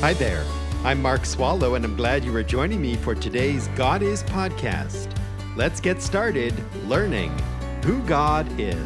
Hi there. I'm Mark Swallow, and I'm glad you are joining me for today's God Is podcast. Let's get started learning who God is.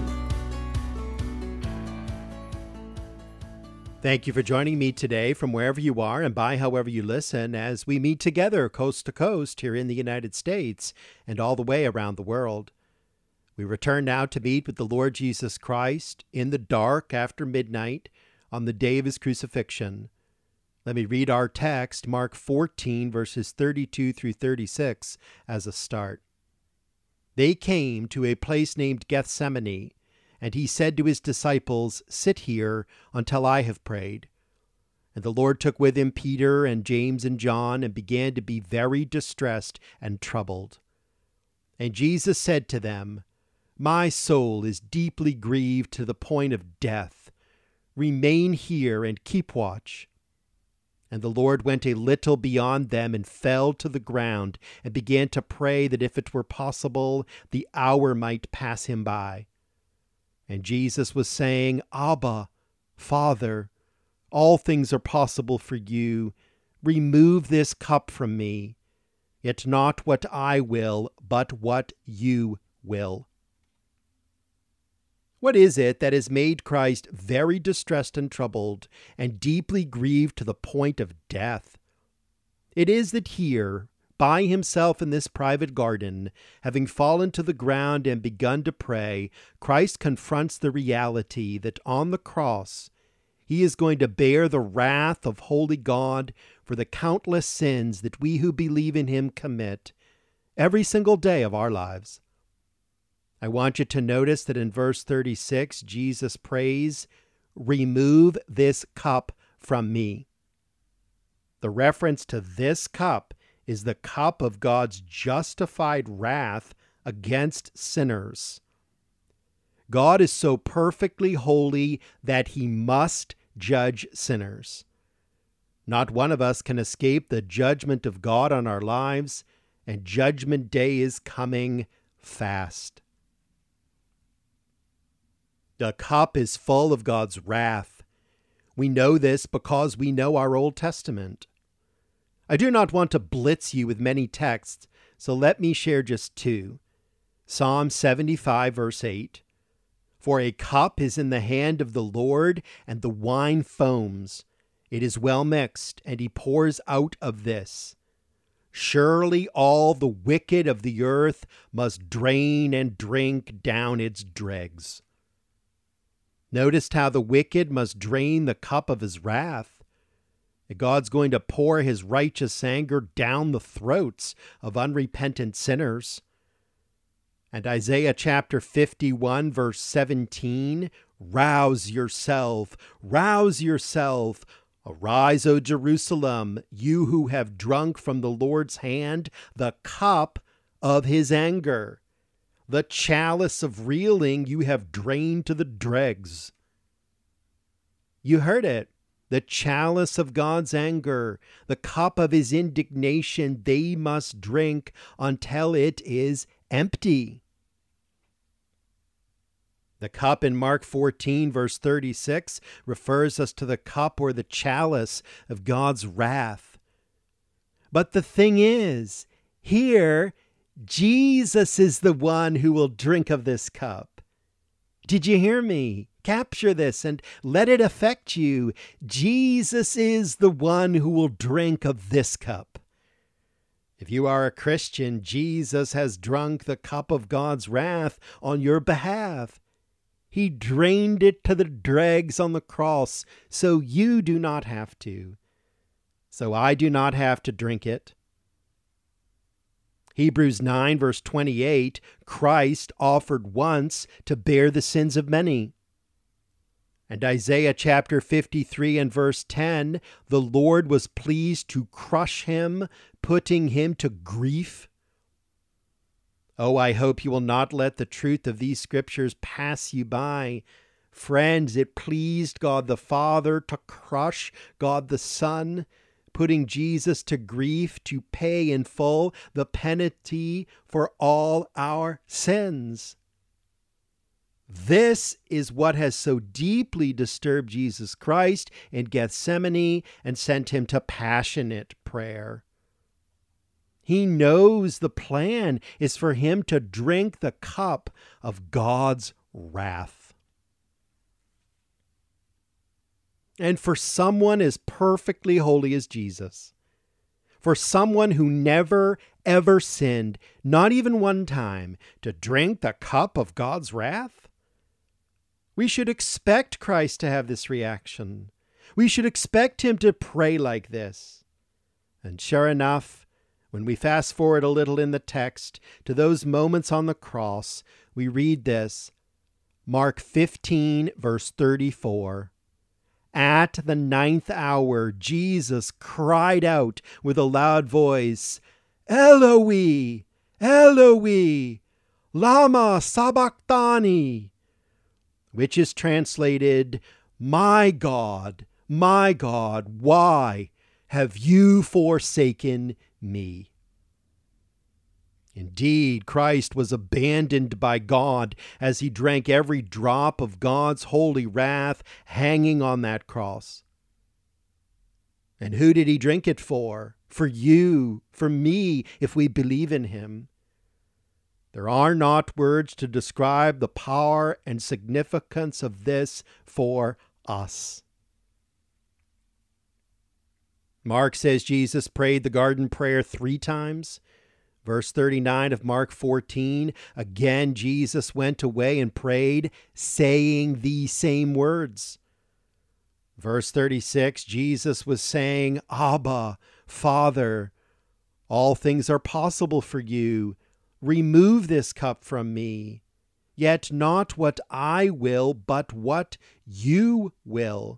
Thank you for joining me today from wherever you are and by however you listen as we meet together coast to coast here in the United States and all the way around the world. We return now to meet with the Lord Jesus Christ in the dark after midnight on the day of his crucifixion. Let me read our text, Mark 14, verses 32 through 36, as a start. They came to a place named Gethsemane, and he said to his disciples, "Sit here until I have prayed." And the Lord took with him Peter and James and John, and began to be very distressed and troubled. And Jesus said to them, "My soul is deeply grieved to the point of death. Remain here and keep watch." And the Lord went a little beyond them and fell to the ground and began to pray that if it were possible, the hour might pass him by. And Jesus was saying, "Abba, Father, all things are possible for you. Remove this cup from me. Yet not what I will, but what you will." What is it that has made Christ very distressed and troubled and deeply grieved to the point of death? It is that here, by himself in this private garden, having fallen to the ground and begun to pray, Christ confronts the reality that on the cross, he is going to bear the wrath of holy God for the countless sins that we who believe in him commit every single day of our lives. I want you to notice that in verse 36, Jesus prays, "Remove this cup from me." The reference to this cup is the cup of God's justified wrath against sinners. God is so perfectly holy that he must judge sinners. Not one of us can escape the judgment of God on our lives, and Judgment Day is coming fast. The cup is full of God's wrath. We know this because we know our Old Testament. I do not want to blitz you with many texts, so let me share just two. Psalm 75, verse 8. "For a cup is in the hand of the Lord, and the wine foams. It is well mixed, and he pours out of this. Surely all the wicked of the earth must drain and drink down its dregs." Noticed how the wicked must drain the cup of his wrath. God's going to pour his righteous anger down the throats of unrepentant sinners. And Isaiah chapter 51, verse 17, "Rouse yourself, rouse yourself. Arise, O Jerusalem, you who have drunk from the Lord's hand the cup of his anger. The chalice of reeling you have drained to the dregs." You heard it. The chalice of God's anger, the cup of his indignation, they must drink until it is empty. The cup in Mark 14, verse 36, refers us to the cup or the chalice of God's wrath. But the thing is, here, Jesus is the one who will drink of this cup. Did you hear me? Capture this and let it affect you. Jesus is the one who will drink of this cup. If you are a Christian, Jesus has drunk the cup of God's wrath on your behalf. He drained it to the dregs on the cross, so you do not have to. So I do not have to drink it. Hebrews 9, verse 28, Christ offered once to bear the sins of many. And Isaiah chapter 53 and verse 10, the Lord was pleased to crush him, putting him to grief. Oh, I hope you will not let the truth of these scriptures pass you by. Friends, it pleased God the Father to crush God the Son, putting Jesus to grief to pay in full the penalty for all our sins. This is what has so deeply disturbed Jesus Christ in Gethsemane and sent him to passionate prayer. He knows the plan is for him to drink the cup of God's wrath. And for someone as perfectly holy as Jesus, for someone who never, ever sinned, not even one time, to drink the cup of God's wrath, we should expect Christ to have this reaction. We should expect him to pray like this. And sure enough, when we fast forward a little in the text to those moments on the cross, we read this, Mark 15, verse 34. At the 9th hour, Jesus cried out with a loud voice, Eloi, Eloi, lama sabachthani, which is translated, my God, why have you forsaken me? Indeed, Christ was abandoned by God as he drank every drop of God's holy wrath hanging on that cross. And who did he drink it for? For you, for me, if we believe in him. There are not words to describe the power and significance of this for us. Mark says Jesus prayed the garden prayer 3 times. Verse 39 of Mark 14, again Jesus went away and prayed, saying these same words. Verse 36, Jesus was saying, Abba, Father, all things are possible for you. Remove this cup from me. Yet not what I will, but what you will.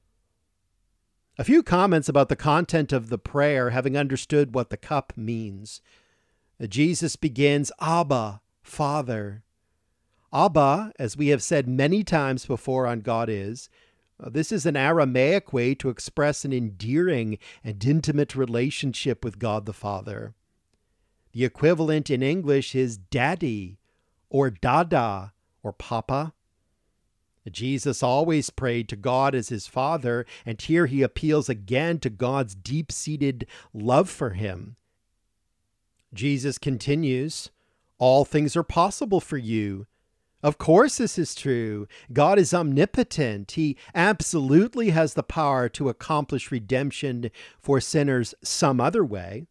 A few comments about the content of the prayer, having understood what the cup means. Jesus begins, Abba, Father. Abba, as we have said many times before on God Is, this is an Aramaic way to express an endearing and intimate relationship with God the Father. The equivalent in English is daddy, or dada, or papa. Jesus always prayed to God as his Father, and here he appeals again to God's deep-seated love for him. Jesus continues, all things are possible for you. Of course this is true. God is omnipotent. He absolutely has the power to accomplish redemption for sinners some other way.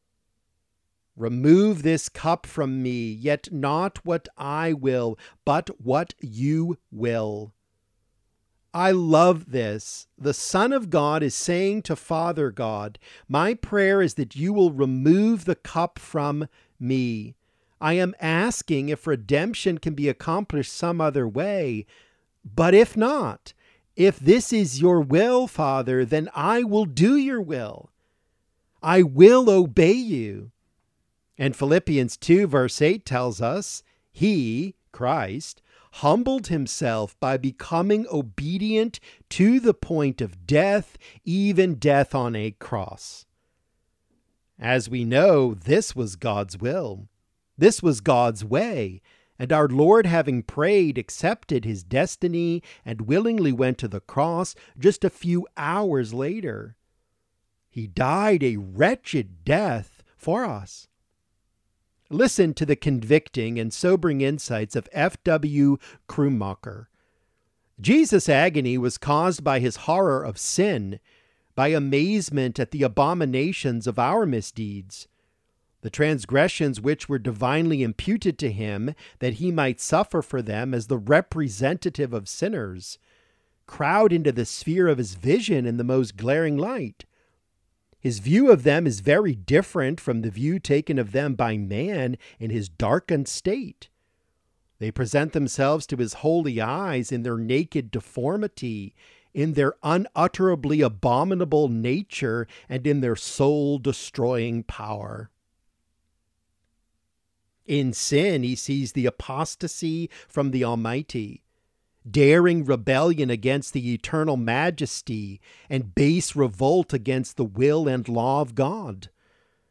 Remove this cup from me, yet not what I will, but what you will. I love this. The Son of God is saying to Father God, my prayer is that you will remove the cup from me. I am asking if redemption can be accomplished some other way. But if not, if this is your will, Father, then I will do your will. I will obey you. And Philippians 2 verse 8 tells us, he, Christ, humbled himself by becoming obedient to the point of death, even death on a cross. As we know, this was God's will. This was God's way. And our Lord, having prayed, accepted his destiny and willingly went to the cross just a few hours later. He died a wretched death for us. Listen to the convicting and sobering insights of F.W. Krummacher. Jesus' agony was caused by his horror of sin, by amazement at the abominations of our misdeeds, the transgressions which were divinely imputed to him, that he might suffer for them as the representative of sinners, crowd into the sphere of his vision in the most glaring light. His view of them is very different from the view taken of them by man in his darkened state. They present themselves to his holy eyes in their naked deformity, in their unutterably abominable nature, and in their soul-destroying power. In sin, he sees the apostasy from the Almighty, daring rebellion against the eternal majesty, and base revolt against the will and law of God.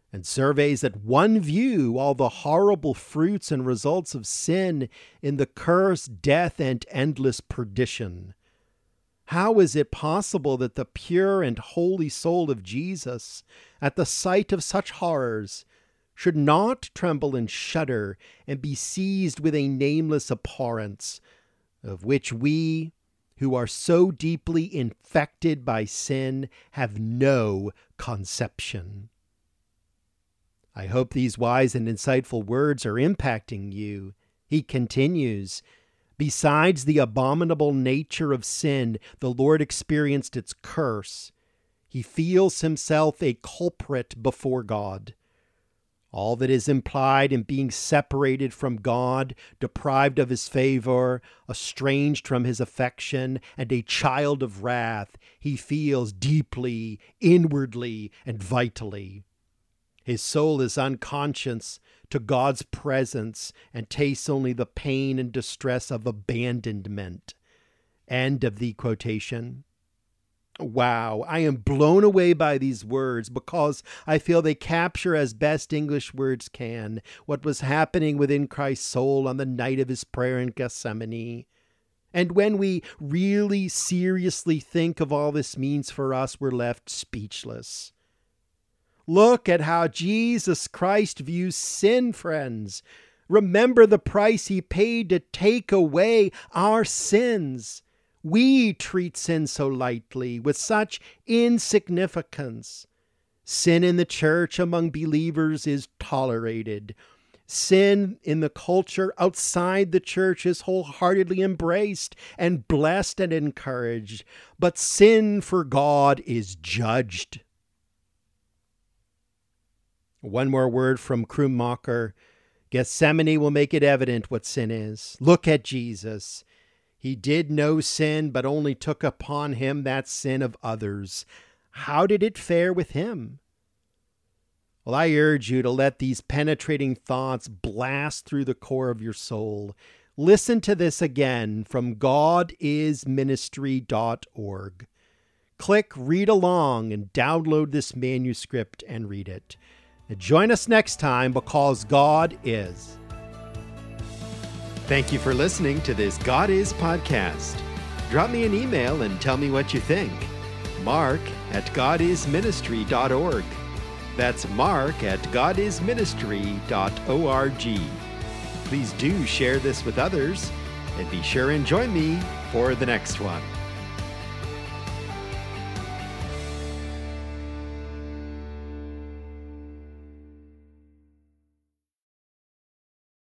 and surveys at one view all the horrible fruits and results of sin in the curse, death, and endless perdition. How is it possible that the pure and holy soul of Jesus, at the sight of such horrors, should not tremble and shudder and be seized with a nameless abhorrence, of which we, who are so deeply infected by sin, have no conception? I hope these wise and insightful words are impacting you. He continues, besides the abominable nature of sin, the Lord experienced its curse. He feels himself a culprit before God. All that is implied in being separated from God, deprived of his favor, estranged from his affection, and a child of wrath, he feels deeply, inwardly, and vitally. His soul is unconscious to God's presence and tastes only the pain and distress of abandonment. End of the quotation. Wow, I am blown away by these words because I feel they capture as best English words can what was happening within Christ's soul on the night of his prayer in Gethsemane. And when we really seriously think of all this means for us, we're left speechless. Look at how Jesus Christ views sin, friends. Remember the price he paid to take away our sins. We treat sin so lightly, with such insignificance. Sin in the church among believers is tolerated. Sin in the culture outside the church is wholeheartedly embraced and blessed and encouraged. But sin for God is judged. One more word from Krummacher. Gethsemane will make it evident what sin is. Look at Jesus. He did no sin, but only took upon him that sin of others. How did it fare with him? Well, I urge you to let these penetrating thoughts blast through the core of your soul. Listen to this again from godisministry.org. Click Read Along and download this manuscript and read it. And join us next time, because God is. Thank you for listening to this God Is podcast. Drop me an email and tell me what you think. Mark@godisministry.org. That's Mark@godisministry.org. Please do share this with others, and be sure and join me for the next one.